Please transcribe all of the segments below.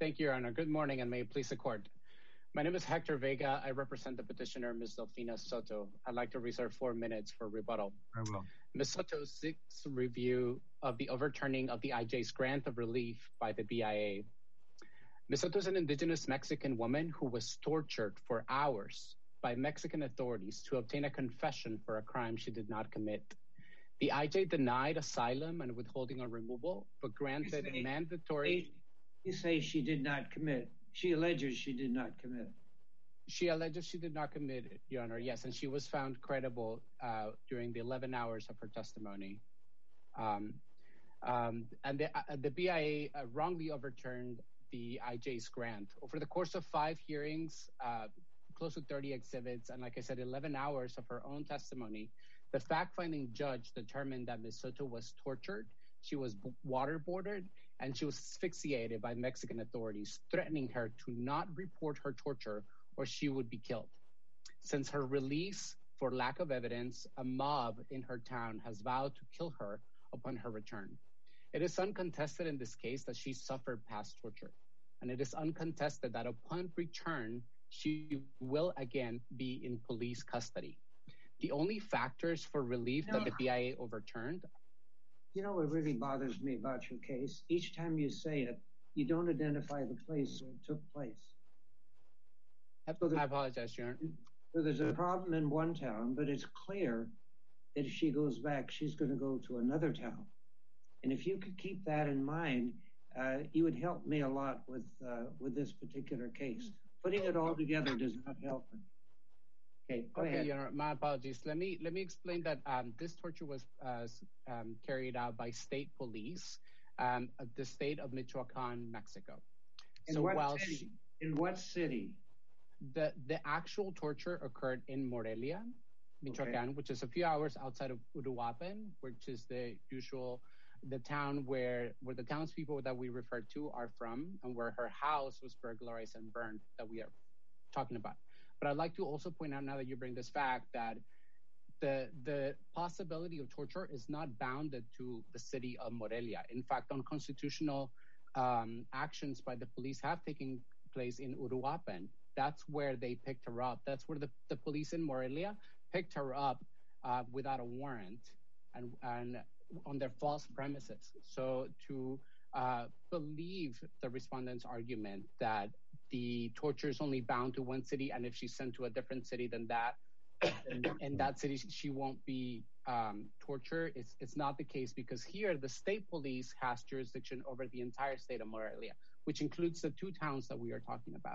Thank you, Your Honor. Good morning, and may it please the court. My name is Hector Vega. I represent the petitioner, Ms. Delfina Soto. I'd like to reserve 4 minutes for rebuttal. Very well. Ms. Soto seeks review of the overturning of the IJ's grant of relief by the BIA. Ms. Soto is an indigenous Mexican woman who was tortured for hours by Mexican authorities to obtain a confession for a crime she did not commit. The IJ denied asylum and withholding on removal, but granted mandatory... You say she did not commit. She alleges she did not commit. She alleges she did not commit, Your Honor, yes, and she was found credible during the 11 hours of her testimony. And the BIA wrongly overturned the IJ's grant. Over the course of 5 hearings, close to 30 exhibits, and like I said, 11 hours of her own testimony, the fact-finding judge determined that Ms. Soto was tortured, she was waterboarded, and she was asphyxiated by Mexican authorities, threatening her to not report her torture or she would be killed. Since her release for lack of evidence, a mob in her town has vowed to kill her upon her return. It is uncontested in this case that she suffered past torture, and it is uncontested that upon return, she will again be in police custody. The only factors for relief that the BIA overturned... You know what really bothers me about your case? Each time you say it, you don't identify the place where it took place. I apologize, Your Honor. So there's a problem in one town, but it's clear that if she goes back, she's going to go to another town. And if you could keep that in mind, you would help me a lot with this particular case. Putting it all together does not help me. Okay, go ahead. Your Honor, my apologies. Let me explain that this torture was carried out by state police of the state of Michoacan, Mexico. In what city? The actual torture occurred in Morelia, Michoacan, which is a few hours outside of Uruapan, which is the town where the townspeople that we refer to are from, and where her house was burglarized and burned that we are talking about. But I'd like to also point out, now that you bring this fact, that the possibility of torture is not bounded to the city of Morelia. In fact, unconstitutional actions by the police have taken place in Uruapan. That's where they picked her up. That's where the police in Morelia picked her up without a warrant and on their false premises. So to believe the respondent's argument that the torture is only bound to one city, and if she's sent to a different city than that, in that city she won't be tortured, it's not the case, because here the state police has jurisdiction over the entire state of Morelia, which includes the 2 towns that we are talking about.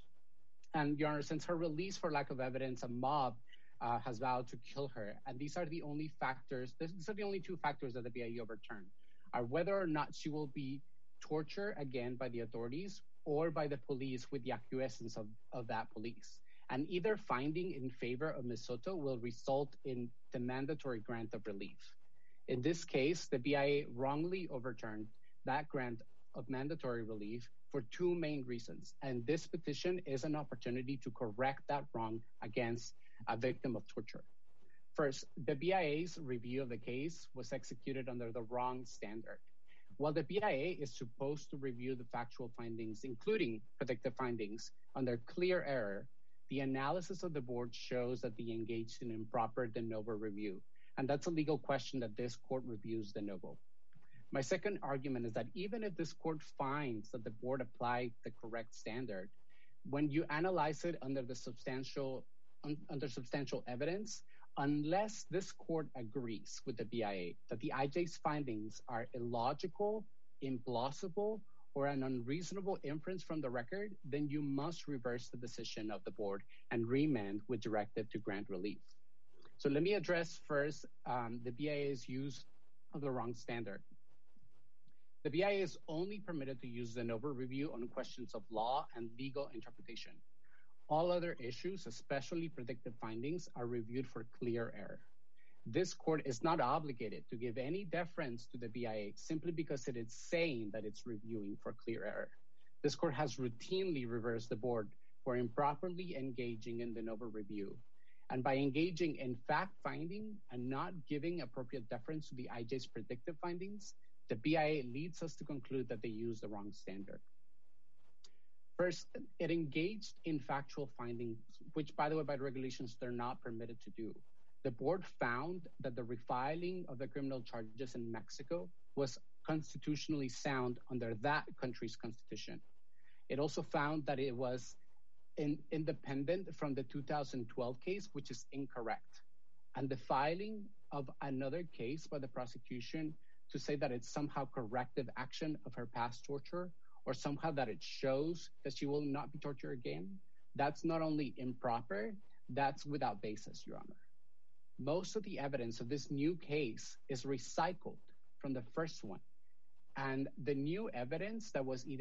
And Your Honor, since her release for lack of evidence, a mob has vowed to kill her, and these are the only factors. These are the only 2 factors that the BIA overturned, are whether or not she will be tortured again by the authorities or by the police with the acquiescence of that police. And either finding in favor of Ms. Soto will result in the mandatory grant of relief. In this case, the BIA wrongly overturned that grant of mandatory relief for 2 main reasons. And this petition is an opportunity to correct that wrong against a victim of torture. First, the BIA's review of the case was executed under the wrong standard. While the BIA is supposed to review the factual findings, including predictive findings, under clear error, the analysis of the board shows that they engaged in improper de novo review. And that's a legal question that this court reviews de novo. My second argument is that even if this court finds that the board applied the correct standard, when you analyze it under substantial evidence, unless this court agrees with the BIA that the IJ's findings are illogical, implausible, or an unreasonable inference from the record, then you must reverse the decision of the board and remand with directive to grant relief. So let me address first the BIA's use of the wrong standard. The BIA is only permitted to use de novo review on questions of law and legal interpretation. All other issues, especially predictive findings, are reviewed for clear error. This court is not obligated to give any deference to the BIA simply because it is saying that it's reviewing for clear error. This court has routinely reversed the board for improperly engaging in de novo review. And by engaging in fact-finding and not giving appropriate deference to the IJ's predictive findings, the BIA leads us to conclude that they use the wrong standard. First, it engaged in factual findings, which, by the way, by regulations, they're not permitted to do. The board found that the refiling of the criminal charges in Mexico was constitutionally sound under that country's constitution. It also found that it was independent from the 2012 case, which is incorrect. And the filing of another case by the prosecution to say that it's somehow corrective action of her past torture, or somehow that it shows that she will not be tortured again, that's not only improper, that's without basis, Your Honor. Most of the evidence of this new case is recycled from the first one. And the new evidence that was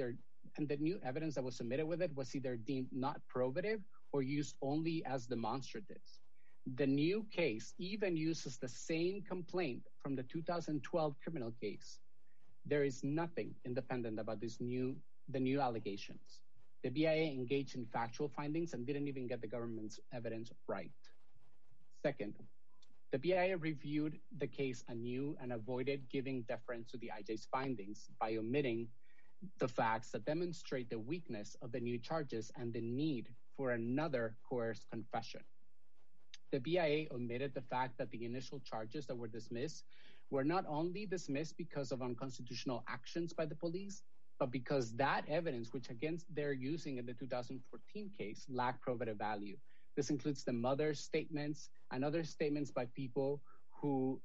submitted with it was either deemed not probative or used only as demonstratives. The new case even uses the same complaint from the 2012 criminal case. There is nothing independent about the new allegations. The BIA engaged in factual findings and didn't even get the government's evidence right. Second, the BIA reviewed the case anew and avoided giving deference to the IJ's findings by omitting the facts that demonstrate the weakness of the new charges and the need for another coerced confession. The BIA omitted the fact that the initial charges that were dismissed were not only dismissed because of unconstitutional actions by the police, but because that evidence, which again they're using in the 2014 case, lacked probative value. This includes the mother's statements and other statements by people who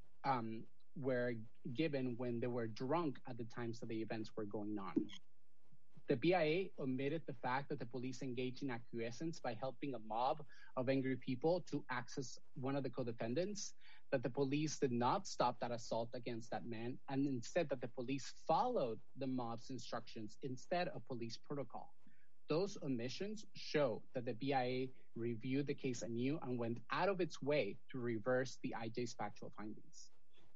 were given when they were drunk at the times that the events were going on. The BIA omitted the fact that the police engaged in acquiescence by helping a mob of angry people to access one of the co-defendants, that the police did not stop that assault against that man, and instead that the police followed the mob's instructions instead of police protocol. Those omissions show that the BIA reviewed the case anew and went out of its way to reverse the IJ's factual findings.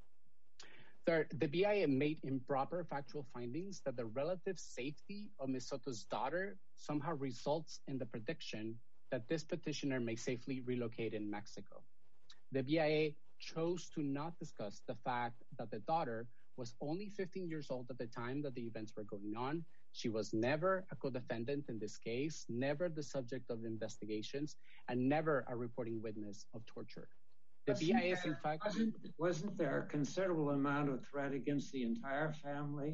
Third, the BIA made improper factual findings that the relative safety of Ms. Soto's daughter somehow results in the prediction that this petitioner may safely relocate in Mexico. The BIA chose to not discuss the fact that the daughter was only 15 years old at the time that the events were going on. She was never a co-defendant in this case, never the subject of investigations, and never a reporting witness of torture. The BIA is in fact... Wasn't there a considerable amount of threat against the entire family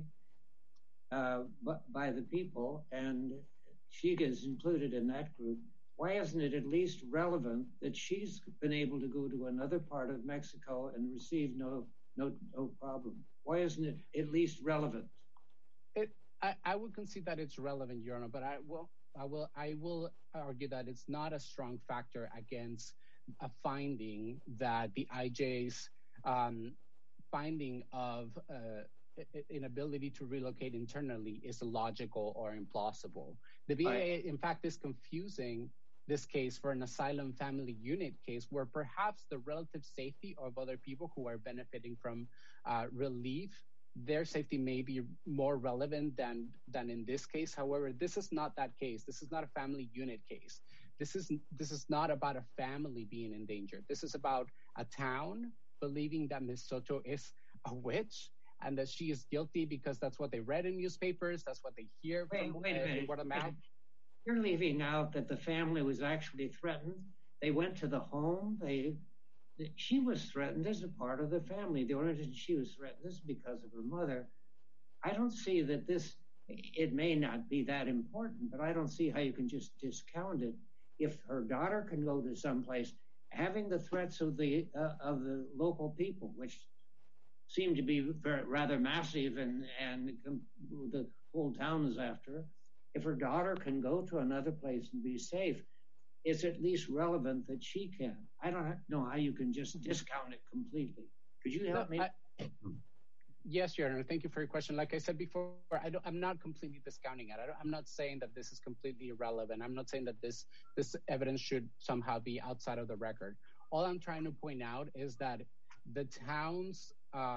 by the people, and she is included in that group? Why isn't it at least relevant that she's been able to go to another part of Mexico and receive no problem? Why isn't it at least relevant? I would concede that it's relevant, Your Honor, but I will argue that it's not a strong factor against a finding that the IJ's finding of inability to relocate internally is illogical or implausible. The BIA, in fact, is confusing this case for an asylum family unit case where perhaps the relative safety of other people who are benefiting from relief, their safety may be more relevant than in this case. However, this is not that case. This is not a family unit case. This is not about a family being in danger. This is about a town believing that Ms. Soto is a witch and that she is guilty because that's what they read in newspapers, that's what they hear from word of mouth. You're leaving out that the family was actually threatened. They went to the home. She was threatened as a part of the family. The only reason she was threatened is because of her mother. I don't see that it may not be that important, but I don't see how you can just discount it. If her daughter can go to someplace, having the threats of the local people, which seem to be rather massive and the whole town is after her, if her daughter can go to another place and be safe, it's at least relevant that she can. I don't know how you can just discount it completely. Could you help me? Yes, Your Honor. Thank you for your question. Like I said before, I'm not completely discounting it. I'm not saying that this is completely irrelevant. I'm not saying that this evidence should somehow be outside of the record. All I'm trying to point out is that the town's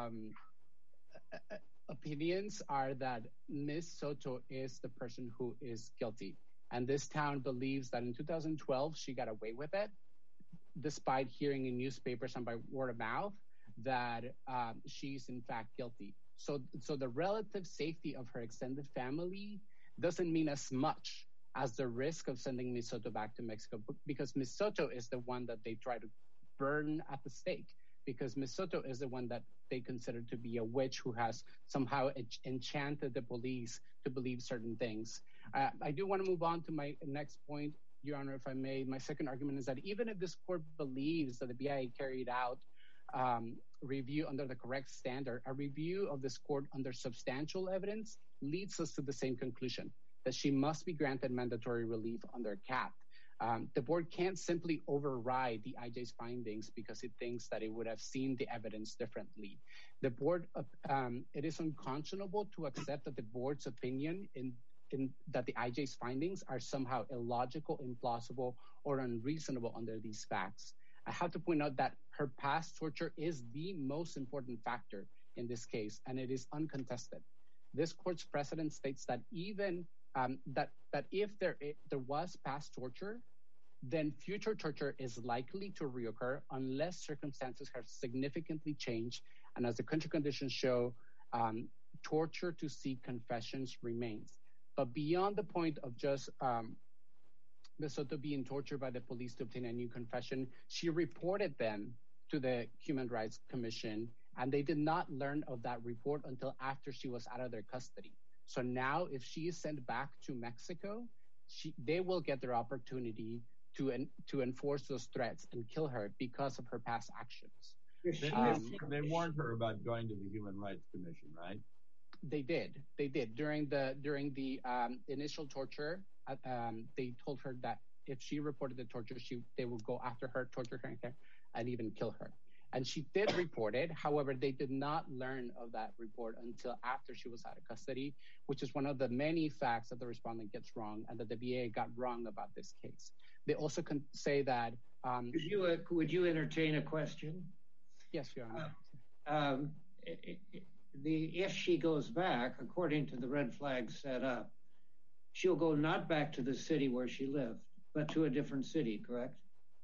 opinions are that Ms. Soto is the person who is guilty. And this town believes that in 2012, she got away with it, despite hearing in newspapers and by word of mouth that she's in fact guilty. So the relative safety of her extended family doesn't mean as much as the risk of sending Ms. Soto back to Mexico, because Ms. Soto is the one that they try to burn at the stake, because Ms. Soto is the one that they consider to be a witch who has somehow enchanted the police to believe certain things. I do want to move on to my next point, Your Honor, if I may. My second argument is that even if this court believes that the BIA carried out review under the correct standard, a review of this court under substantial evidence leads us to the same conclusion, that she must be granted mandatory relief under CAT. The board can't simply override the IJ's findings because it thinks that it would have seen the evidence differently. The board, it is unconscionable to accept that the board's opinion that the IJ's findings are somehow illogical, implausible, or unreasonable under these facts. I have to point out that her past torture is the most important factor in this case, and it is uncontested. This court's precedent states that even that if there was past torture, then future torture is likely to reoccur unless circumstances have significantly changed. And as the country conditions show, torture to seek confessions remains. But beyond the point of just Ms. Soto being tortured by the police to obtain a new confession, she reported them to the Human Rights Commission, and they did not learn of that report until after she was out of their custody. So now if she is sent back to Mexico, they will get their opportunity to enforce those threats and kill her because of her past actions. They warned her about going to the Human Rights Commission, right? They did. During the initial torture, they told her that if she reported the torture, they would go after her, torture her, and even kill her. And she did report it. However, they did not learn of that report until after she was out of custody, which is one of the many facts that the respondent gets wrong and that the VA got wrong about this case. They also can say that... Would you entertain a question? Yes, Your Honor. If she goes back, according to the red flag set up, she'll go not back to the city where she lived, but to a different city, correct?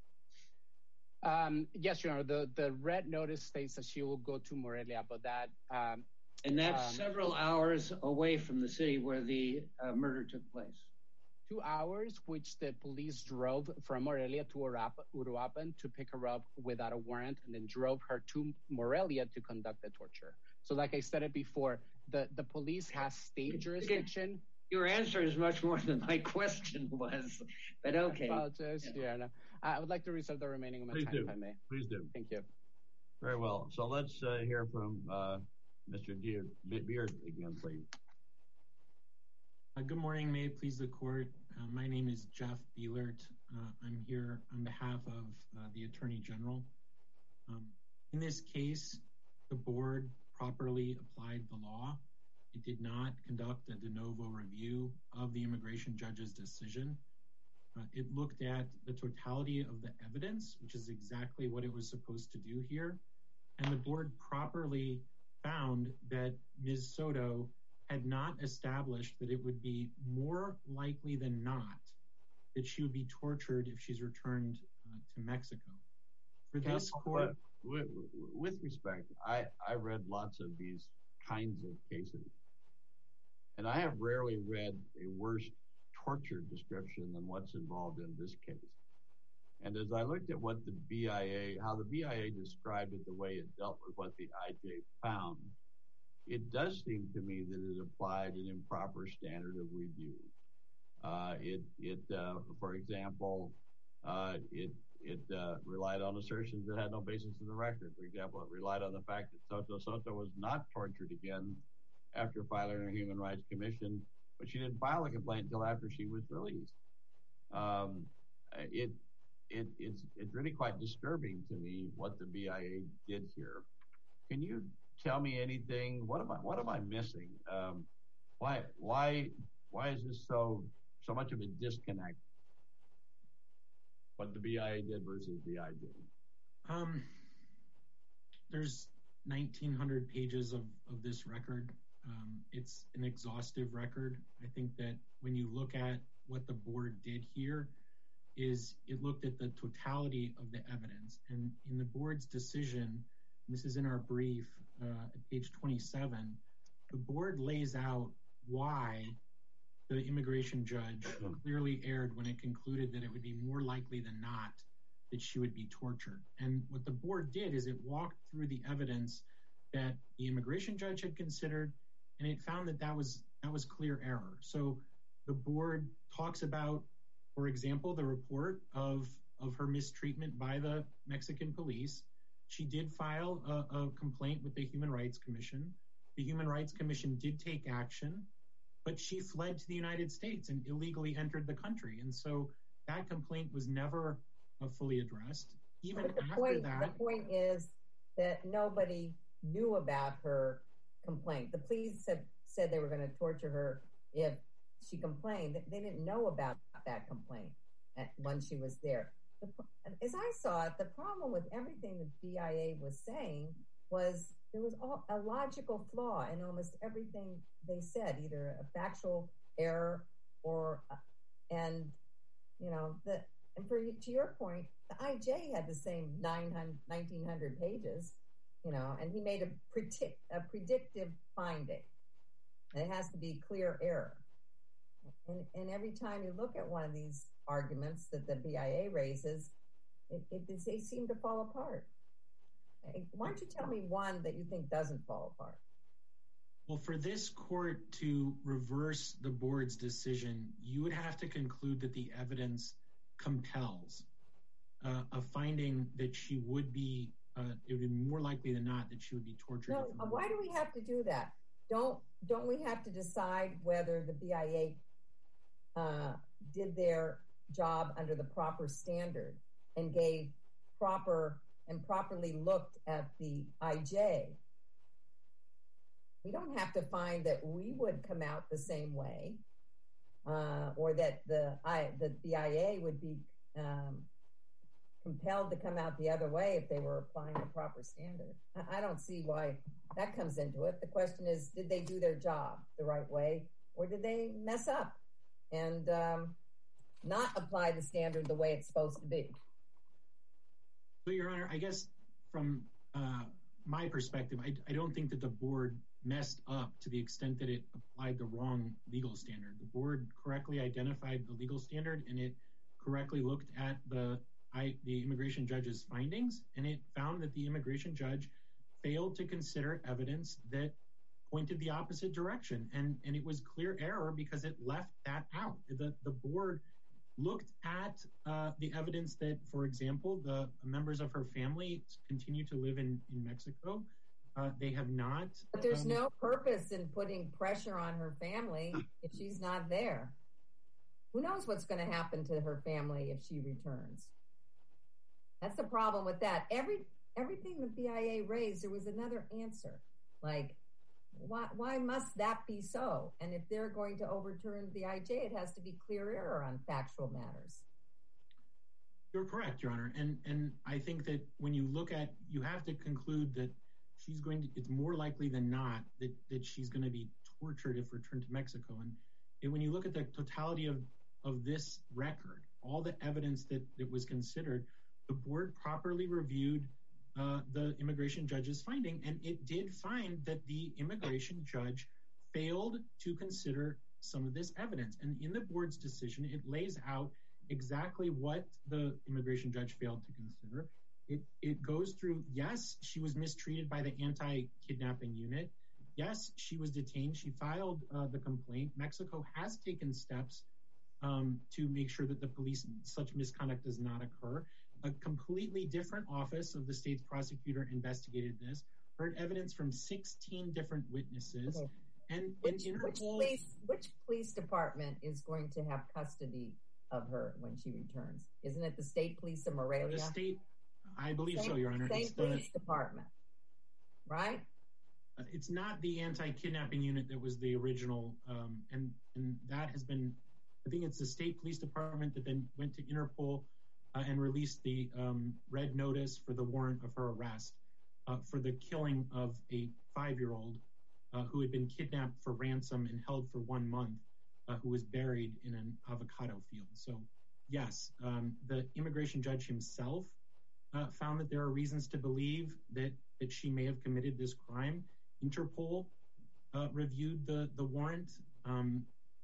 Yes, Your Honor. The red notice states that she will go to Morelia, but that... and that's several hours away from the city where the murder took place. 2 hours, which the police drove from Morelia to Uruapan to pick her up without a warrant, and then drove her to Morelia to conduct the torture. So like I said it before, the police has state jurisdiction. Your answer is much more than my question was, but okay. I apologize, Your Honor. I would like to reserve the remaining of my time, if I may. Please do. Thank you. Very well. So let's hear from Mr. Beard again, please. Good morning. May it please the court. My name is Jeff Beelert. I'm here on behalf of the Attorney General. In this case, the board properly applied the law. It did not conduct a de novo review of the immigration judge's decision. It looked at the totality of the evidence, which is exactly what it was supposed to do here. And the board properly found that Ms. Soto had not established that it would be more likely than not that she would be tortured if she's returned to Mexico. For this court, with respect, I read lots of these kinds of cases, and I have rarely read a worse torture description than what's involved in this case. And as I looked at what how the BIA described it, the way it dealt with what the IJ found, it does seem to me that it applied an improper standard of review. For example, it relied on assertions that had no basis in the record. For example, it relied on the fact that Soto was not tortured again after filing a Human Rights Commission, but she didn't file a complaint until after she was released. It's really quite disturbing to me what the BIA did here. Can you tell me anything? What am I missing? Why is this so much of a disconnect? What the BIA did versus the IJ? There's 1,900 pages of this record. It's an exhaustive record. I think that when you look at what the board did here, is it looked at the totality of the evidence. And in the board's decision, this is in our brief at page 27, the board lays out why the immigration judge clearly erred when it concluded that it would be more likely than not that she would be tortured. And what the board did is it walked through the evidence that the immigration judge had considered, and it found that that was clear error. So the board talks about, for example, the report of her mistreatment by the Mexican police. She did file a complaint with the Human Rights Commission. The Human Rights Commission did take action, but she fled to the United States and illegally entered the country. And so that complaint was never fully addressed. Even after that, the point is that nobody knew about her complaint. The police said they were going to torture her if she complained. They didn't know about that complaint when she was there. As I saw it, the problem with everything the BIA was saying was there was a logical flaw in almost everything they said, either a factual error or, and to your point, the IJ had the same 1,900 pages, and he made a predictive finding. And it has to be clear error. And every time you look at one of these arguments that the BIA raises, they seem to fall apart. Why don't you tell me one that you think doesn't fall apart? Well, for this court to reverse the board's decision, you would have to conclude that the evidence compels a finding that she would be, it would be more likely than not that she would be tortured. No, why do we have to do that? Don't we have to decide whether the BIA did their job under the proper standard and gave properly looked at the IJ? We don't have to find that we would come out the same way, or that the BIA would be compelled to come out the other way if they were applying the proper standard. I don't see why that comes into it. The question is, did they do their job the right way, or did they mess up and not apply the standard the way it's supposed to be? So, Your Honor, I guess from my perspective, I don't think that the board messed up to the extent that it applied the wrong legal standard. The board correctly identified the legal standard, and it correctly looked at the immigration judge's findings, and it found that the immigration judge failed to consider evidence that pointed the opposite direction. And it was clear error because it left that out. The board looked at the evidence that, for example, the members of her family continue to live in Mexico. They have not. But there's no purpose in putting pressure on her family if she's not there. Who knows what's going to happen to her family if she returns? That's the problem with that. Everything the BIA raised, there was another answer. Like, why must that be so? And if they're going to overturn the IJ, it has to be clear error on factual matters. You're correct, Your Honor. And I think that when you look at, you have to conclude that it's more likely than not that she's going to be tortured if returned to Mexico. And when you look at the totality of this record, all the evidence that was considered, the board properly reviewed the immigration judge's finding, and it did find that the immigration judge failed to consider some of this evidence. And in the board's decision, it lays out exactly what the immigration judge failed to consider. It goes through, yes, she was mistreated by the anti-kidnapping unit. Yes, she was detained. She filed the complaint. Mexico has taken steps to make sure that the police, such misconduct does not occur. A completely different office of the state's prosecutor investigated this, heard evidence from 16 different witnesses. Okay. And which police department is going to have custody of her when she returns? Isn't it the state police of Morelia? The state, I believe so, Your Honor. State police department, right? It's not the anti-kidnapping unit that was the original, and that has been, I think it's the state police department that then went to Interpol and released the red notice for the warrant of her arrest for the killing of a 5-year-old who had been kidnapped for ransom and held for 1 month, who was buried in an avocado field. So yes, the immigration judge himself found that there are reasons to believe that she may have committed this crime. Interpol reviewed the warrant,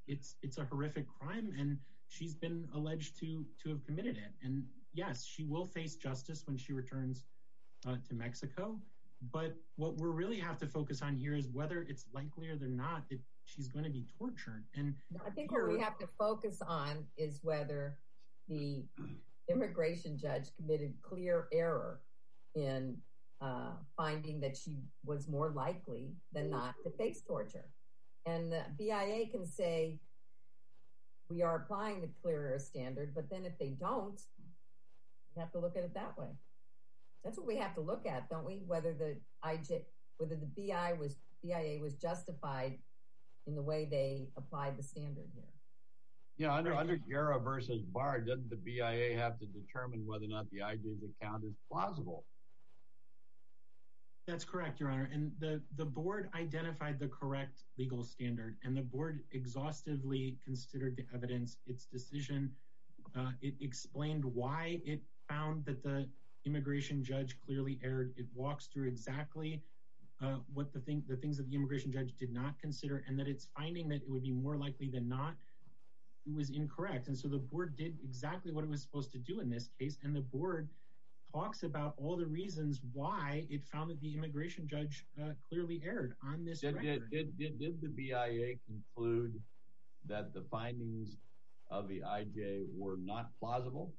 it's a horrific crime, and she's been alleged to have committed it. And yes, she will face justice when she returns to Mexico. But what we really have to focus on here is whether it's likelier than not that she's going to be tortured. And I think what we have to focus on is whether the immigration judge committed clear error in finding that she was more likely than not to face torture. And the BIA can say, we are applying the clear error standard, but then if they don't, we have to look at it that way. That's what we have to look at, don't we? Whether the BIA was justified in the way they applied the standard here. Yeah, under Guerra versus Barr, doesn't the BIA have to determine whether or not the IJ's account is plausible? That's correct, Your Honor. And the board identified the correct legal standard, and the board exhaustively considered the evidence. Its decision, it explained why it found that the immigration judge clearly erred. It walks through exactly what the things that the immigration judge did not consider, and that it's finding that it would be more likely than not, it was incorrect. And so the board did exactly what it was supposed to do in this case, and the board talks about all the reasons why it found that the immigration judge clearly erred on this record. Did the BIA conclude that the findings of the IJ were not plausible?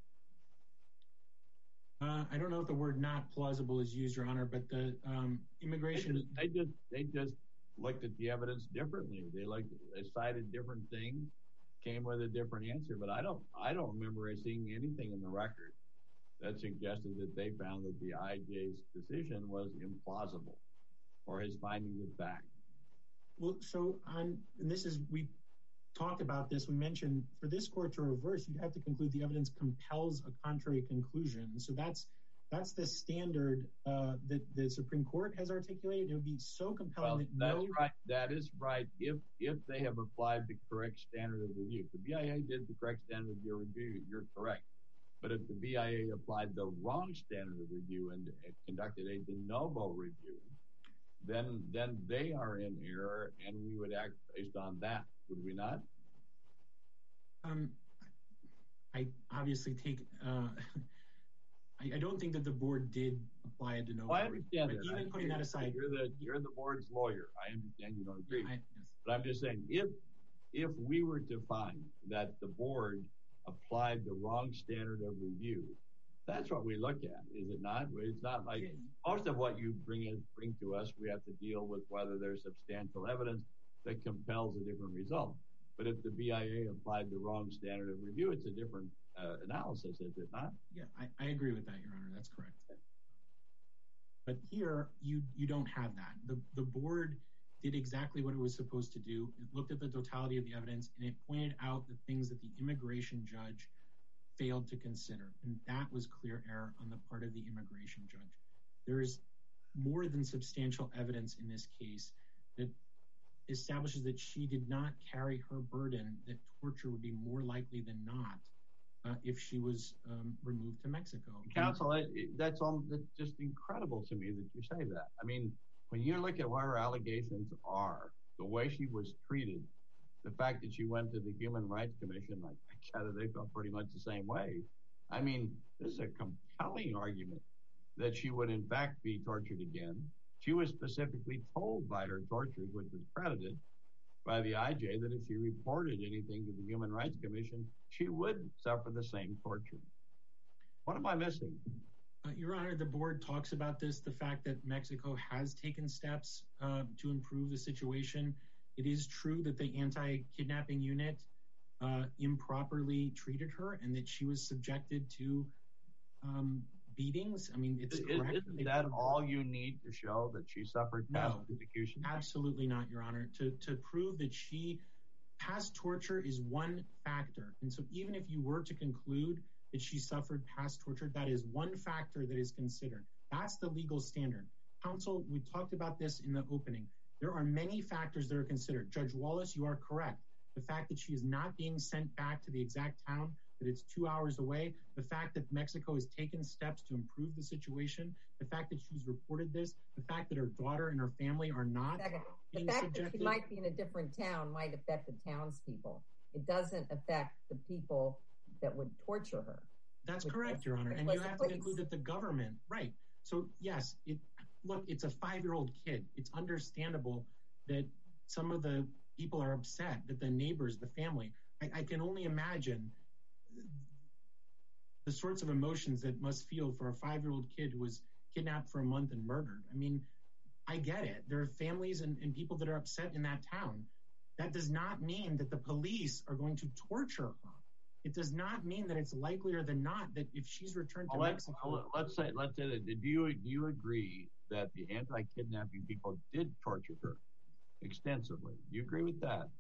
I don't know if the word "not plausible" is used, Your Honor, but the immigration they just looked at the evidence differently. They cited different things, came with a different answer. But I don't remember seeing anything in the record that suggested that they found that the IJ's decision was implausible or his findings of fact. Well, so we talked about this. We mentioned for this court to reverse, you'd have to conclude the evidence compels a contrary conclusion. So that's the standard that the Supreme Court has articulated. It would be so compelling That is right. If they have applied the correct standard of review, if the BIA did the correct standard of your review, you're correct. But if the BIA applied the wrong standard of review and conducted a de novo review, then they are in error, and we would act based on that, would we not? I obviously take. I don't think that the board did apply a de novo. Well, I understand that. Even putting that aside, you're the board's lawyer. I understand you don't agree, but I'm just saying if we were to find that the board applied the wrong standard of review, that's what we look at, is it not? It's not like most of what you bring to us, we have to deal with whether there's substantial evidence that compels a different result. But if the BIA applied the wrong standard of review, it's a different analysis, is it not? Yeah, I agree with that, Your Honor. That's correct. But here, you don't have that. The board did exactly what it was supposed to do. It looked at the totality of the evidence, and it pointed out the things that the immigration judge failed to consider. And that was clear error on the part of the immigration judge. There's more than substantial evidence in this case that establishes that she did not carry her burden, that torture would be more likely than not if she was removed to Mexico. Counsel, that's just incredible to me that you say that. I mean, when you look at what her allegations are, the way she was treated, the fact that she went to the Human Rights Commission, like I gather they felt pretty much the same way. I mean, this is a compelling argument that she would in fact be tortured again. She was specifically told by her torturers, which was credited by the IJ, that if she reported anything to the Human Rights Commission, she would suffer the same torture. What am I missing? Your Honor, the board talks about this, the fact that Mexico has taken steps to improve the situation. It is true that the anti-kidnapping unit improperly treated her and that she was subjected to beatings. I mean, it's correct. Isn't that all you need to show that she suffered past persecution? Absolutely not, Your Honor. To prove that past torture is one factor. And so even if you were to conclude that she suffered past torture, that is one factor that is considered. That's the legal standard. Counsel, we talked about this in the opening. There are many factors that are considered. Judge Wallace, you are correct. The fact that she is not being sent back to the exact town that it's 2 hours away, the fact that Mexico has taken steps to improve the situation, the fact that she's reported this, the fact that her daughter and her family are not being the fact subjected. that she might be in a different town might affect the townspeople. It doesn't affect the people that would torture her. That's correct, Your Honor. And you have to include that the government, right. So yes, look, it's a 5-year-old kid. It's understandable that some of the people are upset, that the neighbors, the family. I can only imagine the sorts of emotions that must feel for a 5-year-old kid who was kidnapped for a month and murdered. I mean, I get it. There are families and people that are upset in that town. That does not mean that the police are going to torture her. It does not mean that it's likelier than not that if she's returned to Mexico. Let's say that. Do you agree that the anti-kidnapping people did torture her extensively? Do you agree with that?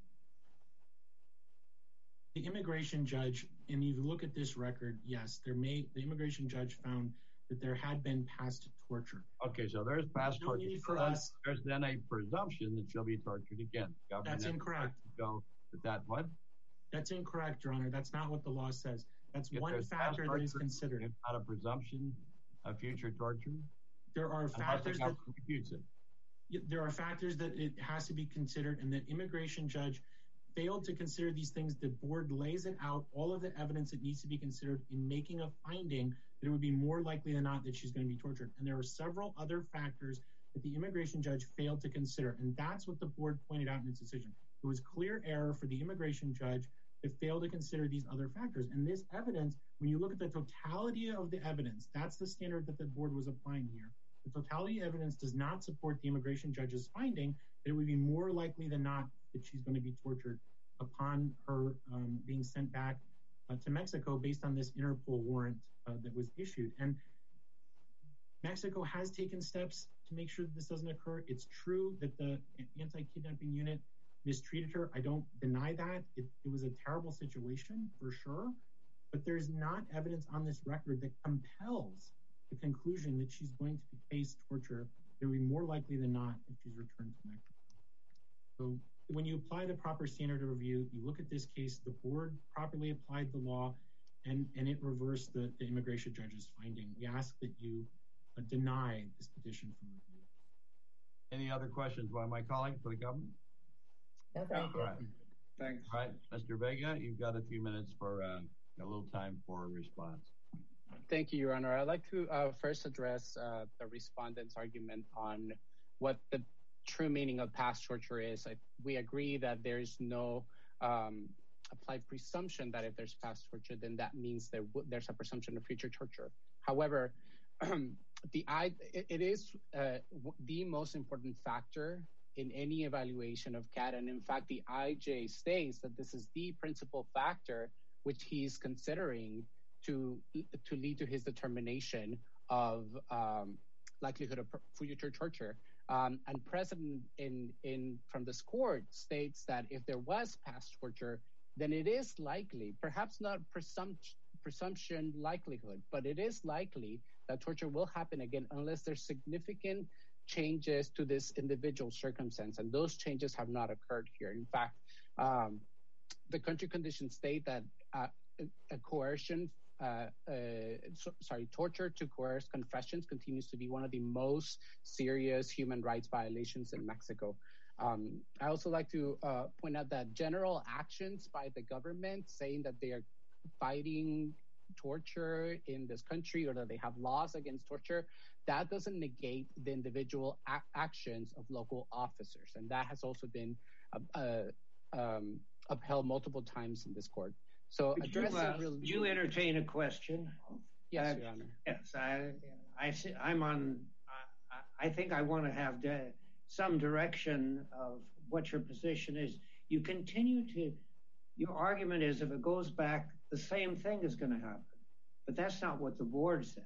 The immigration judge, and you look at this record, yes, the immigration judge found that there had been past torture. Okay, so there's past torture. There's then a presumption that she'll be tortured again. That's incorrect. Go with that one. That's incorrect, Your Honor. That's not what the law says. That's one factor that is considered. It's not a presumption of future torture? There are factors that refutes it. There are factors that it has to be considered, and the immigration judge failed to consider these things. The board lays it out, all of the evidence that needs to be considered in making a finding that it would be more likely than not that she's going to be tortured. And there are several other factors that the immigration judge failed to consider, and that's what the board pointed out in its decision. It was clear error for the immigration judge to fail to consider these other factors. And this evidence, when you look at the totality of the evidence, that's the standard that the board was applying here. The totality of evidence does not support the immigration judge's finding that it would be more likely than not that she's going to be tortured upon her being sent back to Mexico based on this Interpol warrant that was issued. And Mexico has taken steps to make sure that this doesn't occur. It's true that the anti-kidnapping unit mistreated her. I don't deny that. It was a terrible situation for sure, but there's not evidence on this record that compels the conclusion that she's going to face torture. It would be more likely than not if she's returned to Mexico. So when you apply the proper standard of review, you look at this case, the board properly applied the law, and it reversed the immigration judge's finding. We ask that you deny this petition for review. Any other questions by my colleague for the government? No, thank you. All right. Thanks. All right, Mr. Vega, you've got a few minutes for a little time for a response. Thank you, Your Honor. I'd like to first address the respondent's argument on what the true meaning of past torture is. We agree that there's no applied presumption that if there's past torture, then that means there's a presumption of future torture. However, it is the most important factor in any evaluation of CAT, and in fact, the IJ states that this is the principal factor which he's considering to lead to his determination of likelihood of future torture. And precedent from this court states that if there was past torture, then it is likely, perhaps not presumption likelihood, but it is likely that torture will happen again unless there's significant changes to this individual circumstance, and those changes have not occurred here. In fact, the country conditions state that torture to coerce confessions continues to be one of the most serious human rights violations in Mexico. I also like to point out that general actions by the government saying that they are fighting torture in this country or that they have laws against torture, that doesn't negate the individual actions of local officers. And that has also been upheld multiple times in this court. So you entertain a question? Yes, Your Honor. Yes, I think I want to have some direction of what your position is. You continue to, your argument is if it goes back, the same thing is going to happen. But that's not what the board said.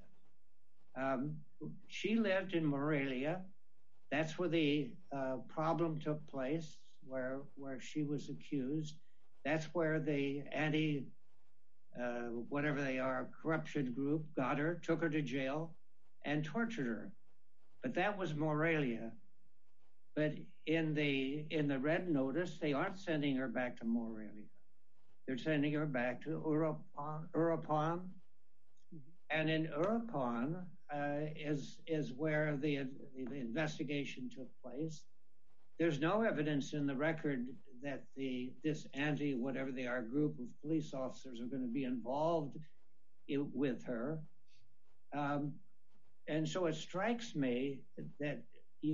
She lived in Morelia. That's where the problem took place, where she was accused. That's where the whatever they are, corruption group got her, took her to jail, and tortured her. But that was Morelia. But in the red notice, they aren't sending her back to Morelia. They're sending her back to Uruapan. And in Uruapan is where the investigation took place. There's no evidence in the record that this whatever they are, group of police officers are going to be involved with her. And so it strikes me that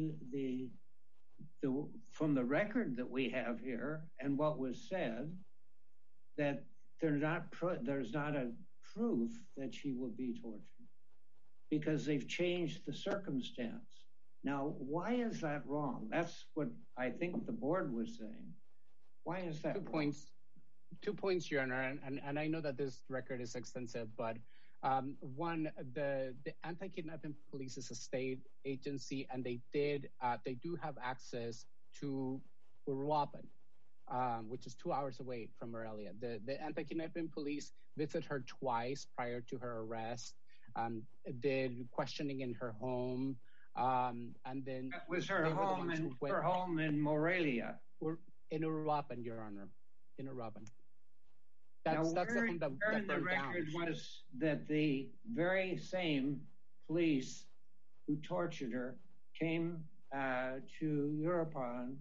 from the record that we have here and what was said, that there's not a proof that she will be tortured because they've changed the circumstance. Now, why is that wrong? That's what I think the board was saying. Why is that? 2 points, Your Honor, and I know that this record is extensive, but one, the anti-kidnapping police is a state agency, and they do have access to Uruapan, which is 2 hours away from Morelia. The anti-kidnapping police visited her twice prior to her arrest, did questioning in her home, and then was her home in Morelia, in Uruapan, Your Honor, in Uruapan. That's the home that the record was that the very same police who tortured her came to Uruapan,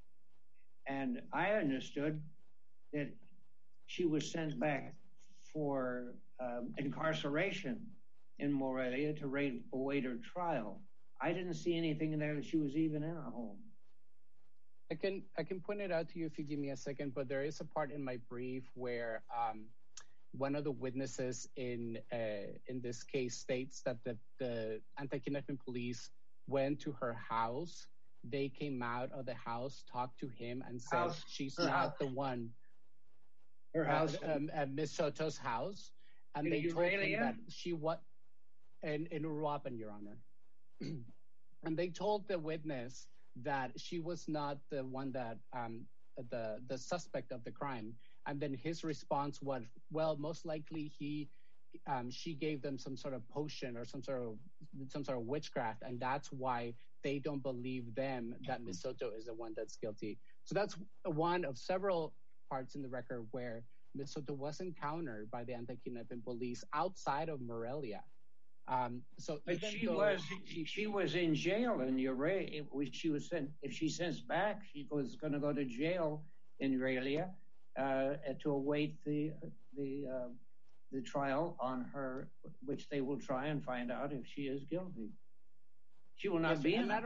and I understood that she was sent back for incarceration in Morelia to await her trial. I didn't see anything in there that she was even in a home. I can point it out to you if you give me a second, but there is a part in my brief where one of the witnesses in this case states that the anti-kidnapping police went to her house. They came out of the house, talked to him, and said she's not the one. Her house, Ms. Soto's house, and in they told Euralia? him that she was in Uruapan, Your Honor, and they told the witness that she was not the one that the suspect of the crime. And then his response was, well, most likely she gave them some sort of potion or some sort of witchcraft, and that's why they don't believe them that Ms. Soto is the one that's guilty. So that's one of several parts in the record where Ms. Soto was encountered by the anti-kidnapping police outside of Morelia. But she was in jail in Euralia. She was sent. If she sends back, she was going to go to jail in Euralia to await the trial on her, which they will try and find out if she is guilty. She will not be in that.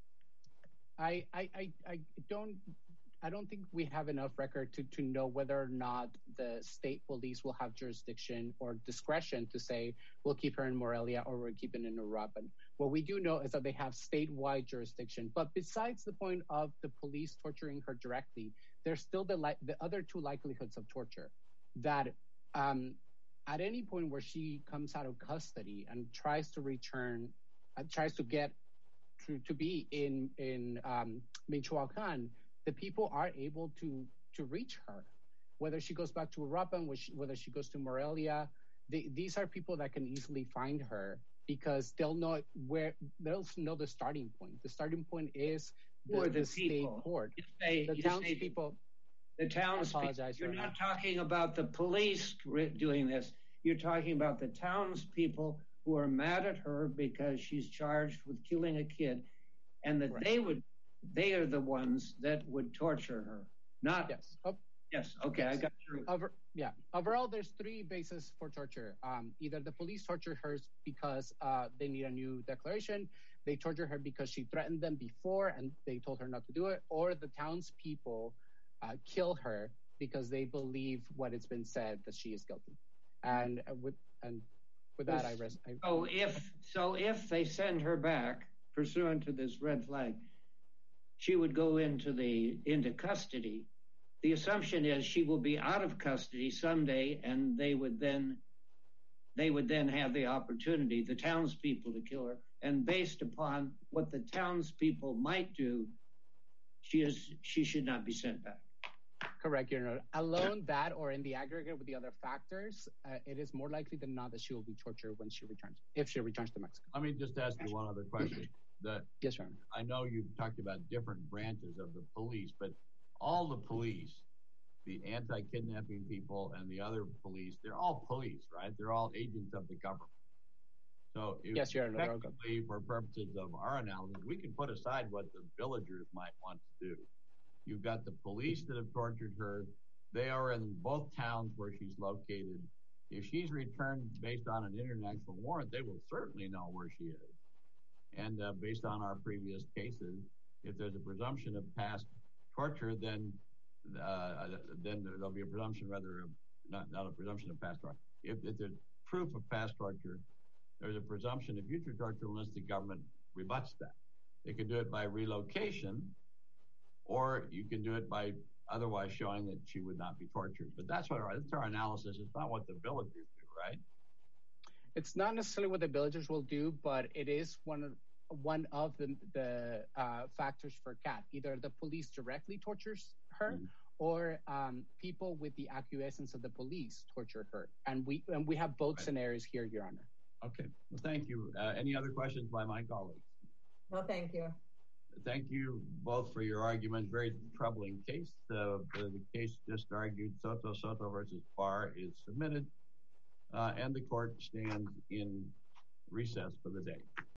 I don't think we have enough record to know whether or not the state police will have jurisdiction or discretion to say, we'll keep her in Morelia or we're keeping her in Uruapan. What we do know is that they have statewide jurisdiction. But besides the point of the police torturing her directly, there's still the other two likelihoods of torture. That at any point where she comes out of custody and tries to return, tries to get to be in Michoacan, the people are able to reach her, whether she goes back to Uruapan, whether she goes to Morelia. These are people that can easily find her because they'll know the starting point. The starting point is the state court. The townspeople. The townspeople. You're not talking about the police doing this. You're talking about the townspeople who are mad at her because she's charged with killing a kid, and that they are the ones that would torture her. Not yes. Yes. Okay, I got you. Overall, there's three bases for torture. Either the police torture her because they need a new declaration, they torture her because she threatened them before and they told her not to do it, or the townspeople kill her because they believe what it's been said that she is guilty. And with that, I rest. So if they send her back pursuant to this red flag, she would go into custody. The assumption is she will be out of custody someday, and they would then have the opportunity, the townspeople, to kill her. And based upon what the townspeople might do, she should not be sent back. Correct, Your Honor. Alone that, or in the aggregate with the other factors, it is more likely than not that she will be tortured when she returns, if she returns to Mexico. Let me just ask you one other question. Yes, Your Honor. I know you've talked about different branches of the police, but all the police the anti-kidnapping people and the other police, they're all police, right? They're all agents of the government. So yes, Your Honor. effectively, for purposes of our analysis, we can put aside what the villagers might want to do. You've got the police that have tortured her. They are in both towns where she's located. If she's returned based on an international warrant, they will certainly know where she is. And based on our previous cases, if there's a presumption of past torture, then there'll be a presumption, rather, not a presumption of past torture. If there's proof of past torture, there's a presumption of future torture unless the government rebuts that. They can do it by relocation, or you can do it by otherwise showing that she would not be tortured. But that's our analysis. It's not what the villagers do, right? It's not necessarily what the villagers will do, but it is one of the factors for CAT. Either the police directly tortures her, or people with the acquiescence of the police torture her. And we have both scenarios here, Your Honor. Okay. Well, thank you. Any other questions by my colleagues? No, thank you. Thank you both for your argument. Very troubling case. The case just argued, Soto versus Barr, is submitted, and the court stands in recess for the day.